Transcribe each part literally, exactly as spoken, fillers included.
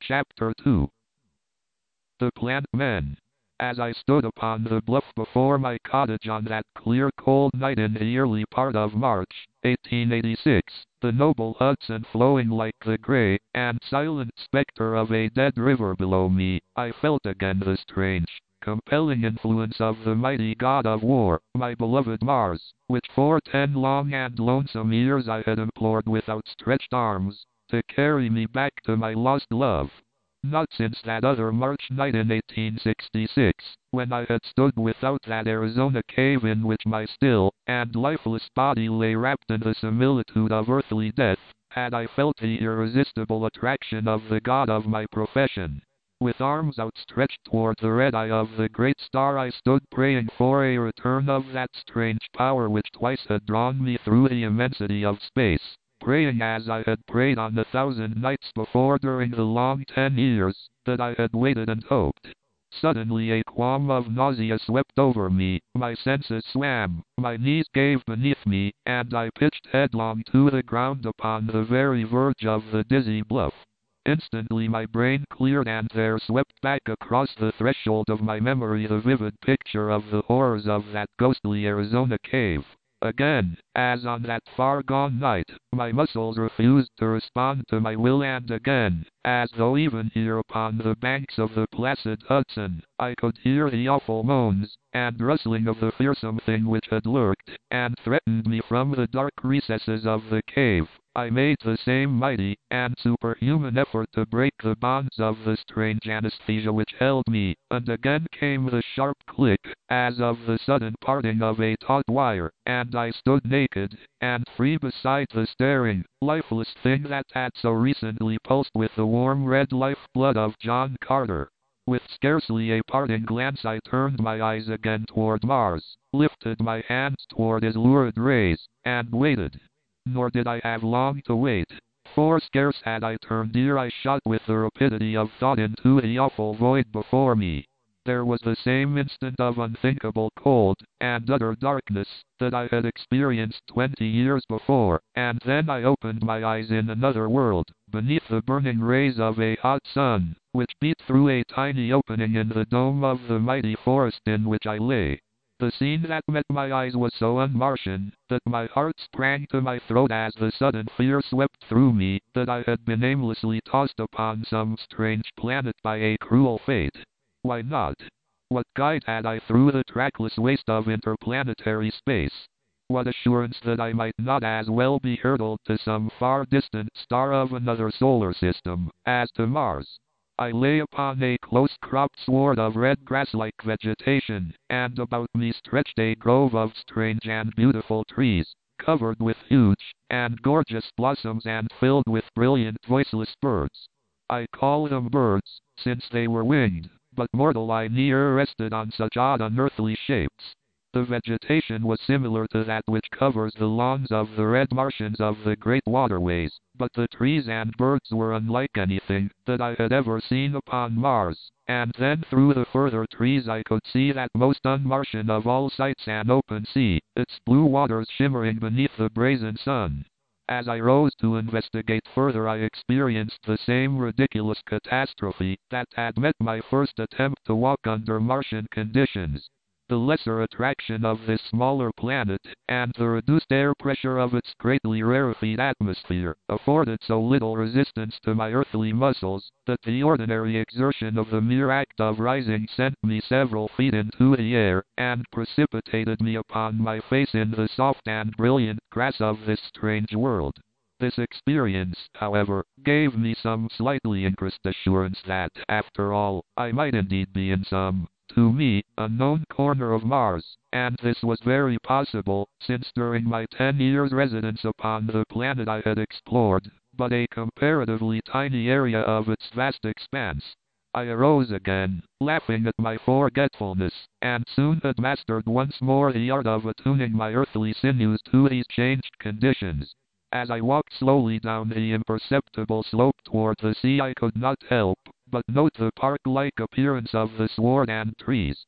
Chapter two. The Plant Men. As I stood upon the bluff before my cottage on that clear cold night in the early part of March, eighteen eighty-six, the noble Hudson flowing like the grey and silent spectre of a dead river below me, I felt again the strange, compelling influence of the mighty god of war, my beloved Mars, which for ten long and lonesome years I had implored with outstretched arms, to carry me back to my lost love. Not since that other March night in eighteen sixty-six, when I had stood without that Arizona cave in which my still and lifeless body lay wrapped in the similitude of earthly death, had I felt the irresistible attraction of the god of my profession. With arms outstretched toward the red eye of the great star I stood praying for a return of that strange power which twice had drawn me through the immensity of space. Praying as I had prayed on the thousand nights before during the long ten years that I had waited and hoped. Suddenly a qualm of nausea swept over me, my senses swam, my knees gave beneath me, and I pitched headlong to the ground upon the very verge of the dizzy bluff. Instantly my brain cleared and there swept back across the threshold of my memory the vivid picture of the horrors of that ghostly Arizona cave. Again, as on that far-gone night, my muscles refused to respond to my will, and again, as though even here upon the banks of the placid Hudson, I could hear the awful moans and rustling of the fearsome thing which had lurked and threatened me from the dark recesses of the cave. I made the same mighty and superhuman effort to break the bonds of the strange anesthesia which held me, and again came the sharp click, as of the sudden parting of a taut wire, and I stood naked and free beside the staring, lifeless thing that had so recently pulsed with the warm red life-blood of John Carter. With scarcely a parting glance I turned my eyes again toward Mars, lifted my hands toward his lurid rays, and waited. Nor did I have long to wait, for scarce had I turned ere I shot with the rapidity of thought into the awful void before me. There was the same instant of unthinkable cold and utter darkness that I had experienced twenty years before, and then I opened my eyes in another world, beneath the burning rays of a hot sun, which beat through a tiny opening in the dome of the mighty forest in which I lay. The scene that met my eyes was so un-Martian that my heart sprang to my throat as the sudden fear swept through me that I had been aimlessly tossed upon some strange planet by a cruel fate. Why not? What guide had I through the trackless waste of interplanetary space? What assurance that I might not as well be hurtled to some far distant star of another solar system as to Mars? I lay upon a close-cropped sward of red grass-like vegetation, and about me stretched a grove of strange and beautiful trees, covered with huge and gorgeous blossoms and filled with brilliant voiceless birds. I call them birds, since they were winged, but mortal eye ne'er rested on such odd unearthly shapes. The vegetation was similar to that which covers the lawns of the red Martians of the great waterways, but the trees and birds were unlike anything that I had ever seen upon Mars, and then through the further trees I could see that most un-Martian of all sights, an open sea, its blue waters shimmering beneath the brazen sun. As I rose to investigate further I experienced the same ridiculous catastrophe that had met my first attempt to walk under Martian conditions. The lesser attraction of this smaller planet, and the reduced air pressure of its greatly rarefied atmosphere, afforded so little resistance to my earthly muscles, that the ordinary exertion of the mere act of rising sent me several feet into the air, and precipitated me upon my face in the soft and brilliant grass of this strange world. This experience, however, gave me some slightly increased assurance that, after all, I might indeed be in some, to me, unknown corner of Mars, and this was very possible, since during my ten years' residence upon the planet I had explored but a comparatively tiny area of its vast expanse. I arose again, laughing at my forgetfulness, and soon had mastered once more the art of attuning my earthly sinews to these changed conditions. As I walked slowly down the imperceptible slope toward the sea I could not help but note the park-like appearance of the sward and trees.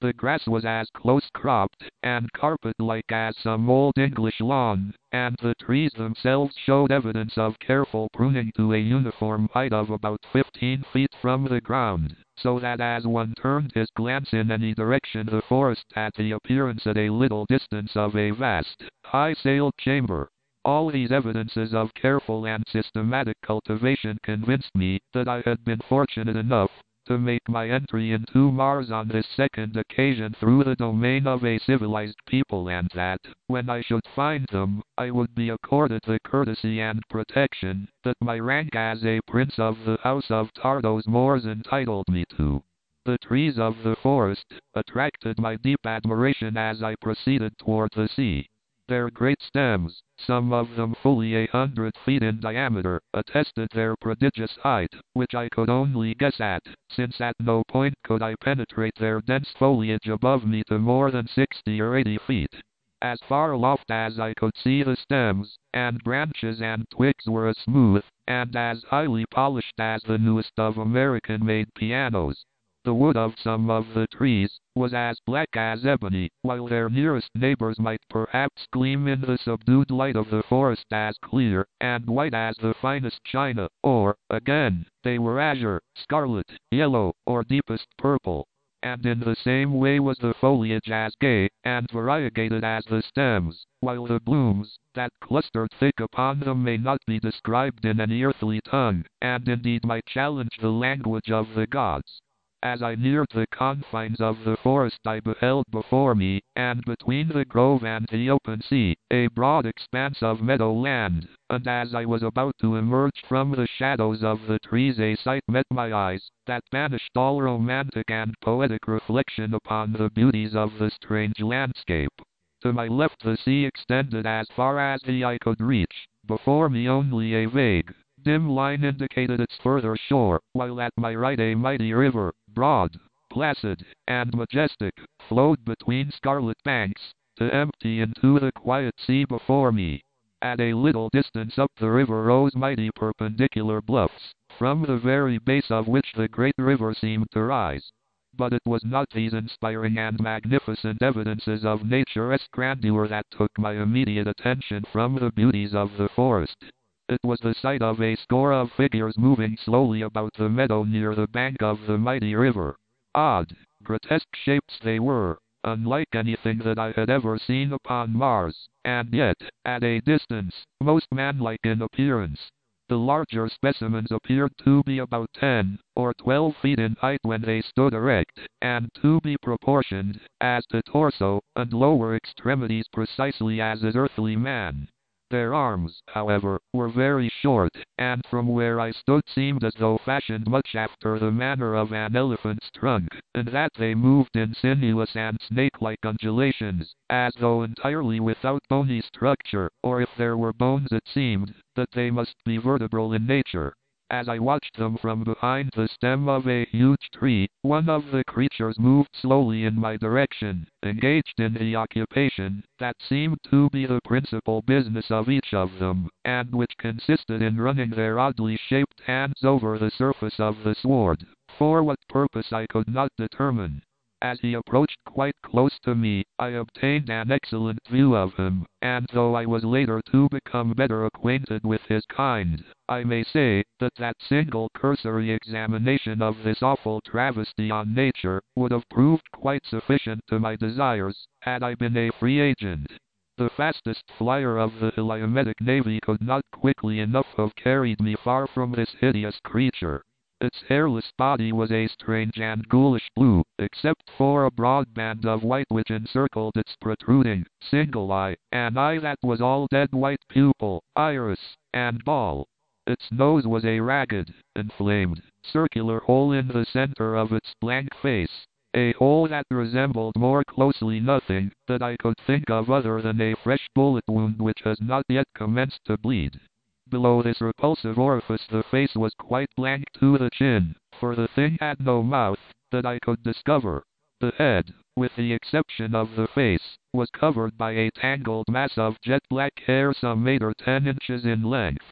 The grass was as close-cropped and carpet-like as some old English lawn, and the trees themselves showed evidence of careful pruning to a uniform height of about fifteen feet from the ground, so that as one turned his glance in any direction the forest had the appearance at a little distance of a vast, high-ceiled chamber. All these evidences of careful and systematic cultivation convinced me that I had been fortunate enough to make my entry into Mars on this second occasion through the domain of a civilized people, and that, when I should find them, I would be accorded the courtesy and protection that my rank as a prince of the House of Tardos Mors entitled me to. The trees of the forest attracted my deep admiration as I proceeded toward the sea. Their great stems, some of them fully a hundred feet in diameter, attested their prodigious height, which I could only guess at, since at no point could I penetrate their dense foliage above me to more than sixty or eighty feet. As far aloft as I could see, the stems and branches and twigs were as smooth and as highly polished as the newest of American-made pianos. The wood of some of the trees was as black as ebony, while their nearest neighbors might perhaps gleam in the subdued light of the forest as clear and white as the finest china, or, again, they were azure, scarlet, yellow, or deepest purple. And in the same way was the foliage as gay and variegated as the stems, while the blooms that clustered thick upon them may not be described in any earthly tongue, and indeed might challenge the language of the gods. As I neared the confines of the forest I beheld before me, and between the grove and the open sea, a broad expanse of meadow land, and as I was about to emerge from the shadows of the trees a sight met my eyes that banished all romantic and poetic reflection upon the beauties of the strange landscape. To my left the sea extended as far as the eye could reach, before me only a vague, dim line indicated its further shore, while at my right a mighty river, broad, placid, and majestic, flowed between scarlet banks, to empty into the quiet sea before me. At a little distance up the river rose mighty perpendicular bluffs, from the very base of which the great river seemed to rise. But it was not these inspiring and magnificent evidences of naturesque grandeur that took my immediate attention from the beauties of the forest. It was the sight of a score of figures moving slowly about the meadow near the bank of the mighty river. Odd, grotesque shapes they were, unlike anything that I had ever seen upon Mars, and yet, at a distance, most manlike in appearance. The larger specimens appeared to be about ten or twelve feet in height when they stood erect, and to be proportioned, as to torso and lower extremities, precisely as is earthly man. Their arms, however, were very short, and from where I stood seemed as though fashioned much after the manner of an elephant's trunk, and that they moved in sinuous and snake-like undulations, as though entirely without bony structure, or if there were bones it seemed that they must be vertebral in nature. As I watched them from behind the stem of a huge tree, one of the creatures moved slowly in my direction, engaged in the occupation that seemed to be the principal business of each of them, and which consisted in running their oddly shaped hands over the surface of the sward, for what purpose I could not determine. As he approached quite close to me, I obtained an excellent view of him, and though I was later to become better acquainted with his kind, I may say that that single cursory examination of this awful travesty on nature would have proved quite sufficient to my desires, had I been a free agent. The fastest flyer of the Heliumetic Navy could not quickly enough have carried me far from this hideous creature. Its hairless body was a strange and ghoulish blue, except for a broad band of white which encircled its protruding, single eye, an eye that was all dead white pupil, iris, and ball. Its nose was a ragged, inflamed, circular hole in the center of its blank face, a hole that resembled more closely nothing that I could think of other than a fresh bullet wound which has not yet commenced to bleed. Below this repulsive orifice the face was quite blank to the chin, for the thing had no mouth that I could discover. The head, with the exception of the face, was covered by a tangled mass of jet black hair some eight or ten inches in length.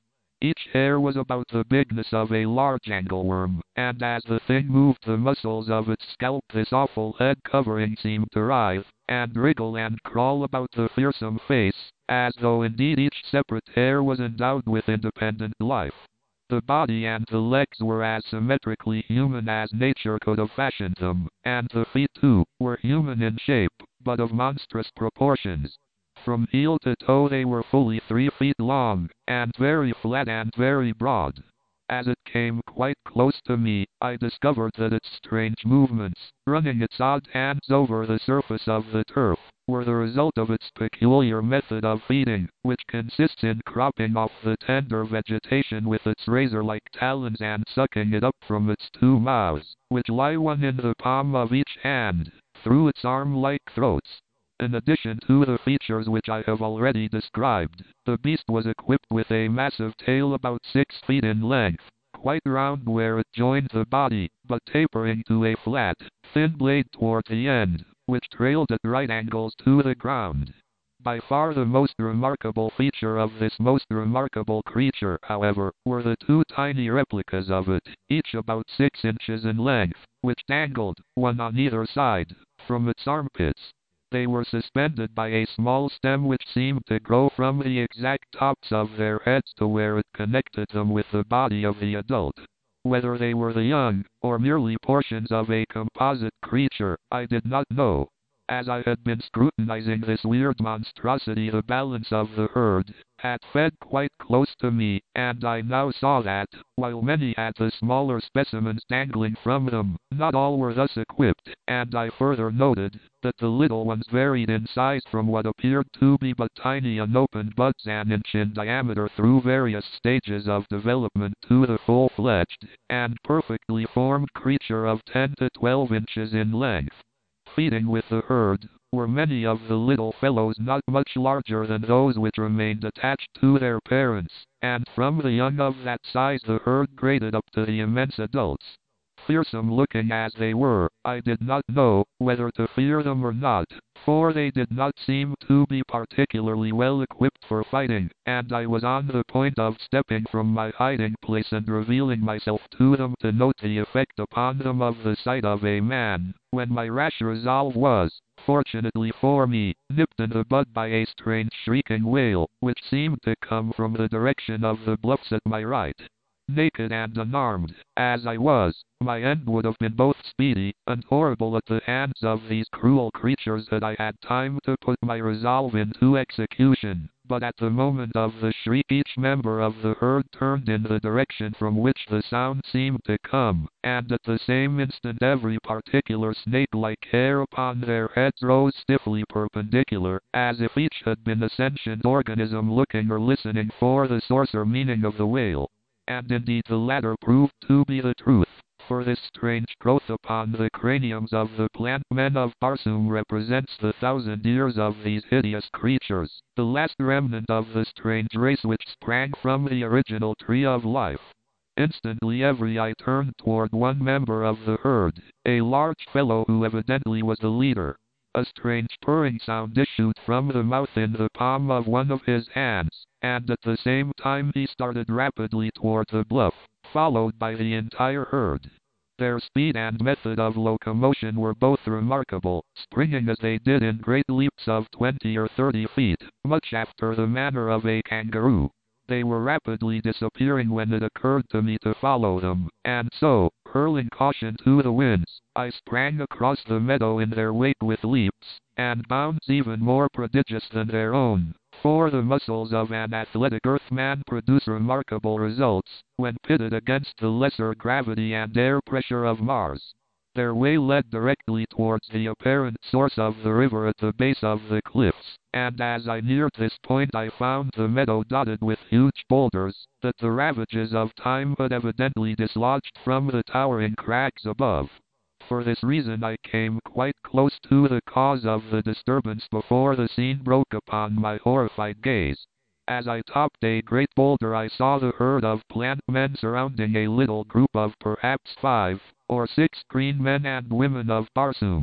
Each hair was about the bigness of a large angleworm, and as the thing moved the muscles of its scalp, this awful head covering seemed to writhe, and wriggle and crawl about the fearsome face, as though indeed each separate hair was endowed with independent life. The body and the legs were as symmetrically human as nature could have fashioned them, and the feet too, were human in shape, but of monstrous proportions. From heel to toe they were fully three feet long, and very flat and very broad. As it came quite close to me, I discovered that its strange movements, running its odd hands over the surface of the turf, were the result of its peculiar method of feeding, which consists in cropping off the tender vegetation with its razor-like talons and sucking it up from its two mouths, which lie one in the palm of each hand, through its arm-like throats. In addition to the features which I have already described, the beast was equipped with a massive tail about six feet in length, quite round where it joined the body, but tapering to a flat, thin blade toward the end, which trailed at right angles to the ground. By far the most remarkable feature of this most remarkable creature, however, were the two tiny replicas of it, each about six inches in length, which dangled, one on either side, from its armpits. They were suspended by a small stem which seemed to grow from the exact tops of their heads to where it connected them with the body of the adult. Whether they were the young, or merely portions of a composite creature, I did not know. As I had been scrutinizing this weird monstrosity, the balance of the herd had fed quite close to me, and I now saw that, while many had the smaller specimens dangling from them, not all were thus equipped, and I further noted that the little ones varied in size from what appeared to be but tiny unopened buds an inch in diameter through various stages of development to the full-fledged and perfectly formed creature of ten to twelve inches in length. Feeding with the herd were many of the little fellows not much larger than those which remained attached to their parents, and from the young of that size the herd graded up to the immense adults. Fearsome looking as they were, I did not know whether to fear them or not, for they did not seem to be particularly well equipped for fighting, and I was on the point of stepping from my hiding place and revealing myself to them to note the effect upon them of the sight of a man, when my rash resolve was, fortunately for me, nipped in the bud by a strange shrieking wail, which seemed to come from the direction of the bluffs at my right. Naked and unarmed, as I was, my end would have been both speedy and horrible at the hands of these cruel creatures had I had time to put my resolve into execution. But at the moment of the shriek each member of the herd turned in the direction from which the sound seemed to come, and at the same instant every particular snake-like hair upon their heads rose stiffly perpendicular, as if each had been a sentient organism looking or listening for the source or meaning of the wail. And indeed the latter proved to be the truth, for this strange growth upon the craniums of the plant men of Barsoom represents the thousand years of these hideous creatures, the last remnant of the strange race which sprang from the original tree of life. Instantly every eye turned toward one member of the herd, a large fellow who evidently was the leader. A strange purring sound issued from the mouth in the palm of one of his hands, and at the same time he started rapidly toward the bluff, followed by the entire herd. Their speed and method of locomotion were both remarkable, springing as they did in great leaps of twenty or thirty feet, much after the manner of a kangaroo. They were rapidly disappearing when it occurred to me to follow them, and so, hurling caution to the winds, I sprang across the meadow in their wake with leaps and bounds even more prodigious than their own, for the muscles of an athletic earthman produce remarkable results when pitted against the lesser gravity and air pressure of Mars. Their way led directly towards the apparent source of the river at the base of the cliffs, and as I neared this point I found the meadow dotted with huge boulders that the ravages of time had evidently dislodged from the towering crags above. For this reason I came quite close to the cause of the disturbance before the scene broke upon my horrified gaze. As I topped a great boulder I saw the herd of plant men surrounding a little group of perhaps five or six green men and women of Barsoom.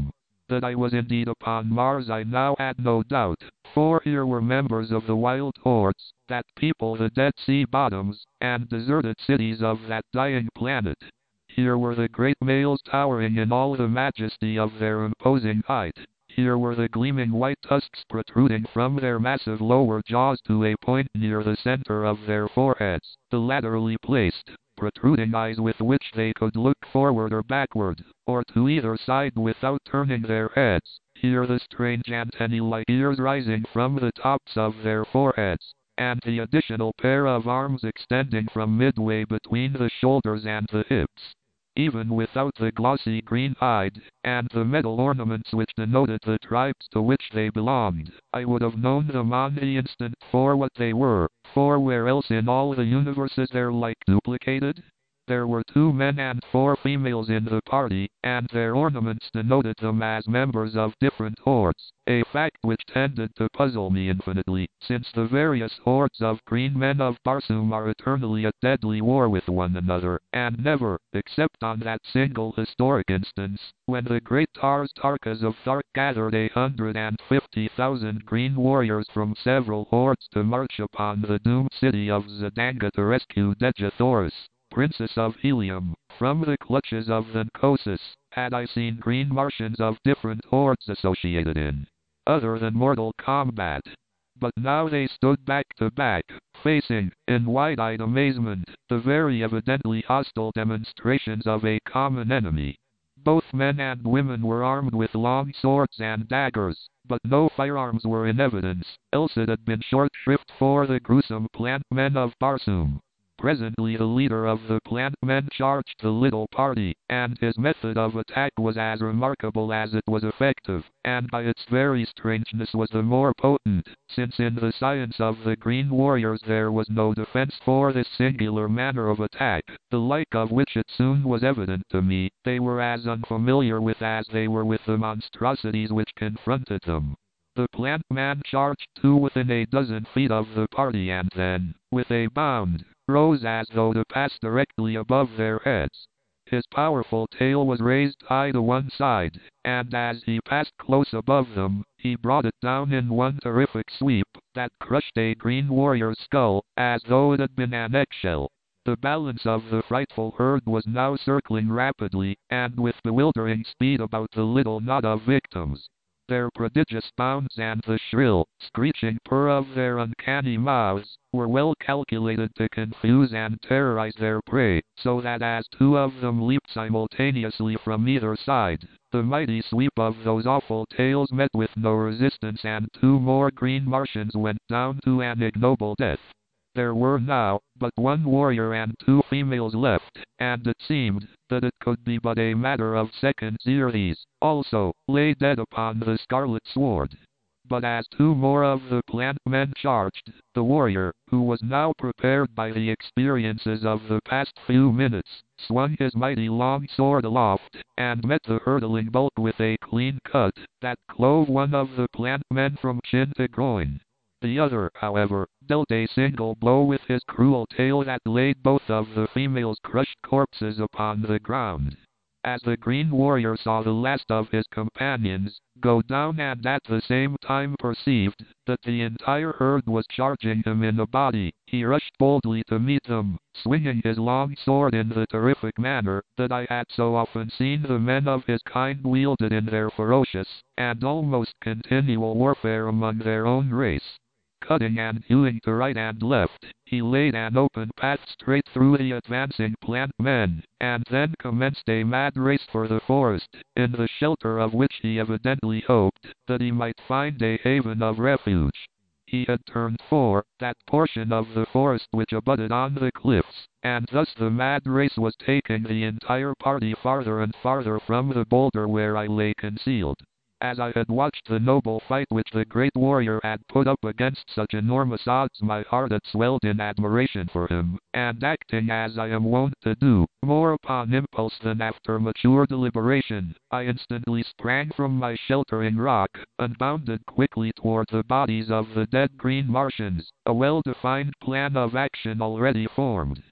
That I was indeed upon Mars I now had no doubt, for here were members of the wild hordes that people the Dead Sea bottoms and deserted cities of that dying planet. Here were the great males towering in all the majesty of their imposing height. Here were the gleaming white tusks protruding from their massive lower jaws to a point near the center of their foreheads, the laterally placed, protruding eyes with which they could look forward or backward, or to either side without turning their heads. Here the strange antennae-like ears rising from the tops of their foreheads, and the additional pair of arms extending from midway between the shoulders and the hips. Even without the glossy green hide, and the metal ornaments which denoted the tribes to which they belonged, I would have known them on the instant for what they were, for where else in all the universe is their like duplicated? There were two men and four females in the party, and their ornaments denoted them as members of different hordes, a fact which tended to puzzle me infinitely, since the various hordes of green men of Barsoom are eternally at deadly war with one another, and never, except on that single historic instance, when the great Tars Tarkas of Thark gathered a hundred and fifty thousand green warriors from several hordes to march upon the doomed city of Zedanga to rescue Dejah Thoris, Princess of Helium, from the clutches of Venkosis. Had I seen green Martians of different hordes associated in other than mortal combat. But now they stood back to back, facing, in wide-eyed amazement, the very evidently hostile demonstrations of a common enemy. Both men and women were armed with long swords and daggers, but no firearms were in evidence, else it had been short shrift for the gruesome plant men of Barsoom. Presently the leader of the plant men charged the little party, and his method of attack was as remarkable as it was effective, and by its very strangeness was the more potent, since in the science of the green warriors there was no defense for this singular manner of attack, the like of which it soon was evident to me. They were as unfamiliar with as they were with the monstrosities which confronted them. The plant man charged to within a dozen feet of the party and then, with a bound, rose as though to pass directly above their heads. His powerful tail was raised high to one side, and as he passed close above them, he brought it down in one terrific sweep that crushed a green warrior's skull, as though it had been an eggshell. The balance of the frightful herd was now circling rapidly, and with bewildering speed about the little knot of victims. Their prodigious bounds and the shrill, screeching purr of their uncanny mouths were well calculated to confuse and terrorize their prey, so that as two of them leaped simultaneously from either side, the mighty sweep of those awful tails met with no resistance and two more green Martians went down to an ignoble death. There were now but one warrior and two females left, and it seemed that it could be but a matter of seconds ere these, also, lay dead upon the scarlet sward. But as two more of the plant men charged, the warrior, who was now prepared by the experiences of the past few minutes, swung his mighty long sword aloft, and met the hurtling bulk with a clean cut that clove one of the plant men from chin to groin. The other, however, dealt a single blow with his cruel tail that laid both of the females' crushed corpses upon the ground. As the green warrior saw the last of his companions go down and at the same time perceived that the entire herd was charging him in a body, he rushed boldly to meet them, swinging his long sword in the terrific manner that I had so often seen the men of his kind wielded in their ferocious and almost continual warfare among their own race. Cutting and hewing to right and left, he laid an open path straight through the advancing plant men, and then commenced a mad race for the forest, in the shelter of which he evidently hoped that he might find a haven of refuge. He had turned for that portion of the forest which abutted on the cliffs, and thus the mad race was taking the entire party farther and farther from the boulder where I lay concealed. As I had watched the noble fight which the great warrior had put up against such enormous odds, my heart had swelled in admiration for him, and acting as I am wont to do, more upon impulse than after mature deliberation, I instantly sprang from my sheltering rock, and bounded quickly toward the bodies of the dead green Martians, a well-defined plan of action already formed.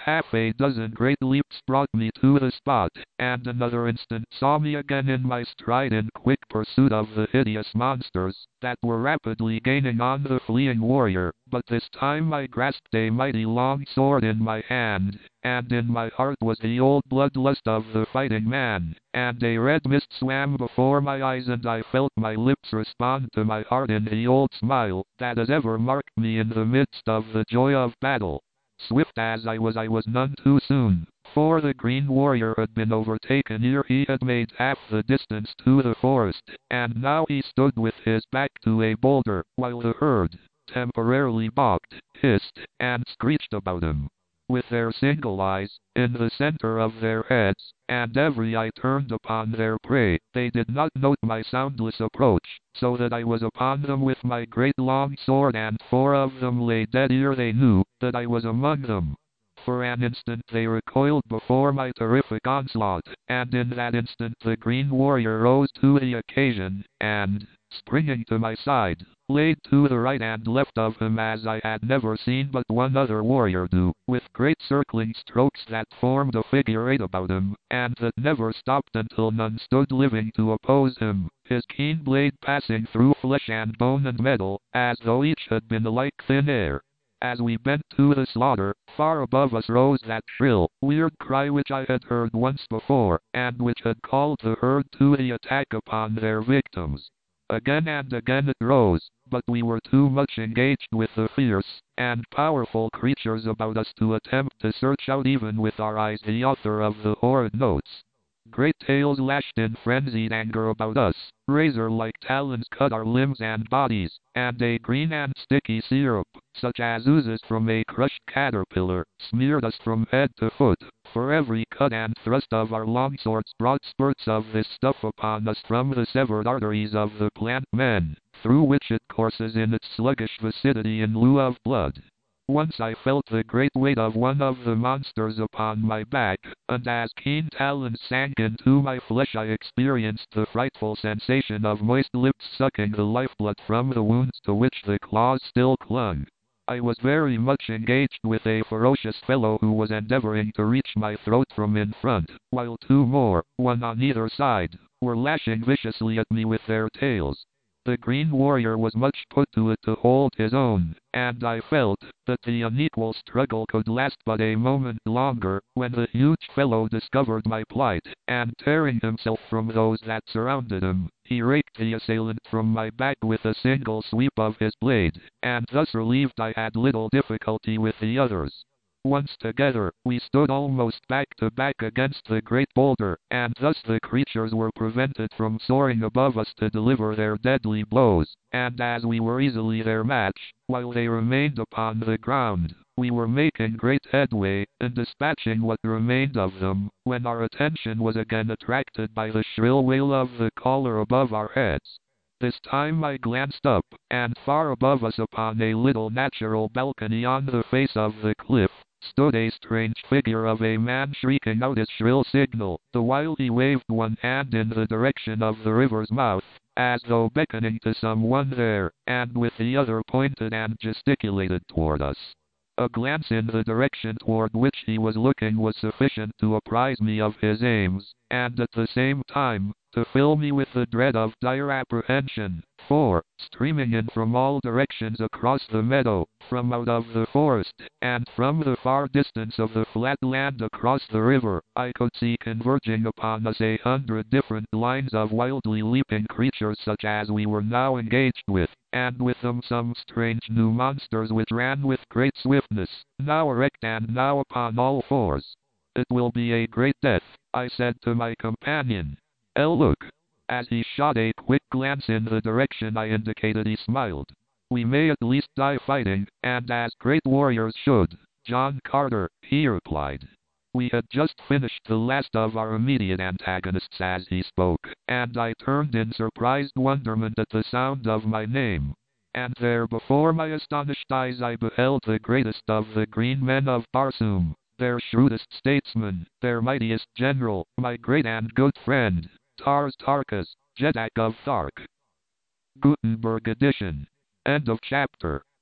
half a dozen great leaps brought me to the spot, and another instant saw me again in my stride in quick pursuit of the hideous monsters that were rapidly gaining on the fleeing warrior, but this time I grasped a mighty long sword in my hand, and in my heart was the old bloodlust of the fighting man, and a red mist swam before my eyes and I felt my lips respond to my heart in the old smile that has ever marked me in the midst of the joy of battle. Swift as I was I was none too soon, for the green warrior had been overtaken ere he had made half the distance to the forest, and now he stood with his back to a boulder, while the herd, temporarily balked, hissed, and screeched about him. With their single eyes, in the center of their heads, and every eye turned upon their prey, they did not note my soundless approach, so that I was upon them with my great long sword, and four of them lay dead ere they knew that I was among them. For an instant they recoiled before my terrific onslaught, and in that instant the green warrior rose to the occasion, and, springing to my side, laid to the right and left of him as I had never seen but one other warrior do, with great circling strokes that formed a figure eight about him, and that never stopped until none stood living to oppose him, his keen blade passing through flesh and bone and metal, as though each had been like thin air. As we bent to the slaughter, far above us rose that shrill, weird cry which I had heard once before, and which had called the herd to the attack upon their victims. Again and again it rose, but we were too much engaged with the fierce and powerful creatures about us to attempt to search out even with our eyes the author of the horrid notes. Great tails lashed in frenzied anger about us, razor-like talons cut our limbs and bodies, and a green and sticky syrup, such as oozes from a crushed caterpillar, smeared us from head to foot, for every cut and thrust of our long swords brought spurts of this stuff upon us from the severed arteries of the plant men, through which it courses in its sluggish viscidity in lieu of blood. Once I felt the great weight of one of the monsters upon my back, and as keen talons sank into my flesh I experienced the frightful sensation of moist lips sucking the lifeblood from the wounds to which the claws still clung. I was very much engaged with a ferocious fellow who was endeavoring to reach my throat from in front, while two more, one on either side, were lashing viciously at me with their tails. The green warrior was much put to it to hold his own, and I felt that the unequal struggle could last but a moment longer, when the huge fellow discovered my plight, and tearing himself from those that surrounded him, he raked the assailant from my back with a single sweep of his blade, and thus relieved I had little difficulty with the others. Once together, we stood almost back to back against the great boulder, and thus the creatures were prevented from soaring above us to deliver their deadly blows, and as we were easily their match, while they remained upon the ground, we were making great headway in dispatching what remained of them, when our attention was again attracted by the shrill wail of the caller above our heads. This time I glanced up, and far above us upon a little natural balcony on the face of the cliff, stood a strange figure of a man shrieking out his shrill signal, the while he waved one hand in the direction of the river's mouth, as though beckoning to someone there, and with the other pointed and gesticulated toward us. A glance in the direction toward which he was looking was sufficient to apprise me of his aims, and at the same time, to fill me with the dread of dire apprehension, for, streaming in from all directions across the meadow, from out of the forest, and from the far distance of the flat land across the river, I could see converging upon us a hundred different lines of wildly leaping creatures such as we were now engaged with, and with them some strange new monsters which ran with great swiftness, now erect and now upon all fours. "It will be a great death," I said to my companion. "El, look." As he shot a quick glance in the direction I indicated, he smiled. "We may at least die fighting, and as great warriors should, John Carter," he replied. We had just finished the last of our immediate antagonists as he spoke, and I turned in surprised wonderment at the sound of my name. And there before my astonished eyes I beheld the greatest of the green men of Barsoom, their shrewdest statesman, their mightiest general, my great and good friend, Tars Tarkas, Jeddak of Thark. Gutenberg edition. End of chapter.